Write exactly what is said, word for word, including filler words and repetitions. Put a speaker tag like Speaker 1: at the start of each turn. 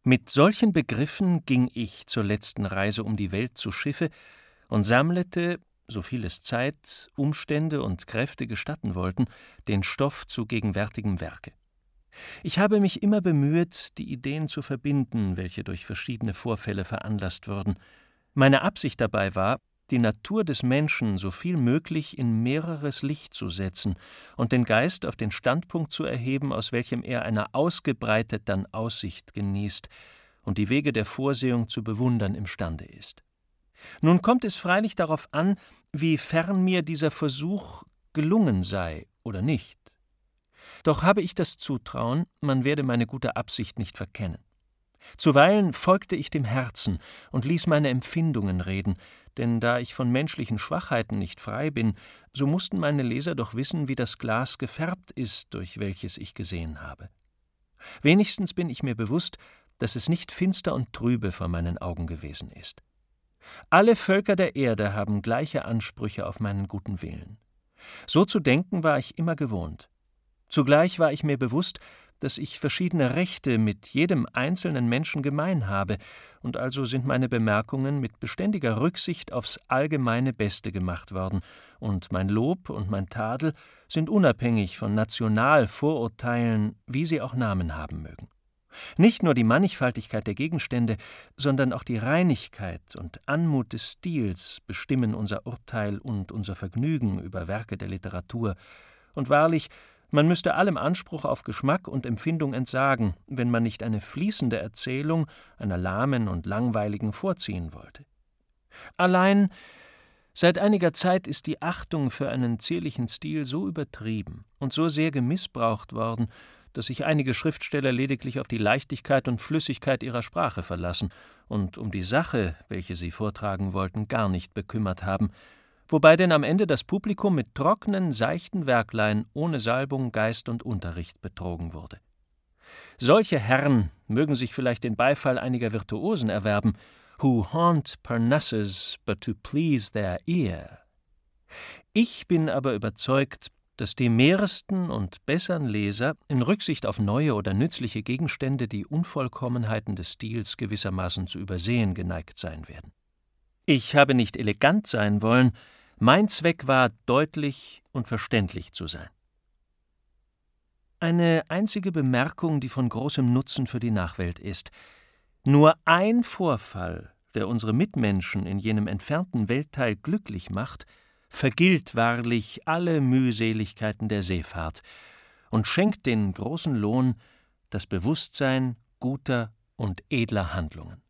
Speaker 1: Mit solchen Begriffen ging ich zur letzten Reise um die Welt zu Schiffe und sammelte, soviel es Zeit, Umstände und Kräfte gestatten wollten, den Stoff zu gegenwärtigem Werke. Ich habe mich immer bemüht, die Ideen zu verbinden, welche durch verschiedene Vorfälle veranlasst wurden. Meine Absicht dabei war, die Natur des Menschen so viel möglich in mehreres Licht zu setzen und den Geist auf den Standpunkt zu erheben, aus welchem er einer ausgebreiteten Aussicht genießt und die Wege der Vorsehung zu bewundern imstande ist. Nun kommt es freilich darauf an, wie fern mir dieser Versuch gelungen sei oder nicht. Doch habe ich das Zutrauen, man werde meine gute Absicht nicht verkennen. Zuweilen folgte ich dem Herzen und ließ meine Empfindungen reden, denn da ich von menschlichen Schwachheiten nicht frei bin, so mussten meine Leser doch wissen, wie das Glas gefärbt ist, durch welches ich gesehen habe. Wenigstens bin ich mir bewusst, dass es nicht finster und trübe vor meinen Augen gewesen ist. Alle Völker der Erde haben gleiche Ansprüche auf meinen guten Willen. So zu denken war ich immer gewohnt. Zugleich war ich mir bewusst, dass ich verschiedene Rechte mit jedem einzelnen Menschen gemein habe, und also sind meine Bemerkungen mit beständiger Rücksicht aufs allgemeine Beste gemacht worden, und mein Lob und mein Tadel sind unabhängig von Nationalvorurteilen, wie sie auch Namen haben mögen. Nicht nur die Mannigfaltigkeit der Gegenstände, sondern auch die Reinigkeit und Anmut des Stils bestimmen unser Urteil und unser Vergnügen über Werke der Literatur, und wahrlich, man müsste allem Anspruch auf Geschmack und Empfindung entsagen, wenn man nicht eine fließende Erzählung einer lahmen und langweiligen vorziehen wollte. Allein, seit einiger Zeit ist die Achtung für einen zierlichen Stil so übertrieben und so sehr gemissbraucht worden, dass sich einige Schriftsteller lediglich auf die Leichtigkeit und Flüssigkeit ihrer Sprache verlassen und um die Sache, welche sie vortragen wollten, gar nicht bekümmert haben, wobei denn am Ende das Publikum mit trockenen, seichten Werklein ohne Salbung, Geist und Unterricht betrogen wurde. Solche Herren mögen sich vielleicht den Beifall einiger Virtuosen erwerben, who haunt Parnassus but to please their ear. Ich bin aber überzeugt, dass die mehrsten und bessern Leser in Rücksicht auf neue oder nützliche Gegenstände die Unvollkommenheiten des Stils gewissermaßen zu übersehen geneigt sein werden. Ich habe nicht elegant sein wollen, mein Zweck war, deutlich und verständlich zu sein. Eine einzige Bemerkung, die von großem Nutzen für die Nachwelt ist. Nur ein Vorfall, der unsere Mitmenschen in jenem entfernten Weltteil glücklich macht, vergilt wahrlich alle Mühseligkeiten der Seefahrt und schenkt den großen Lohn, das Bewusstsein guter und edler Handlungen.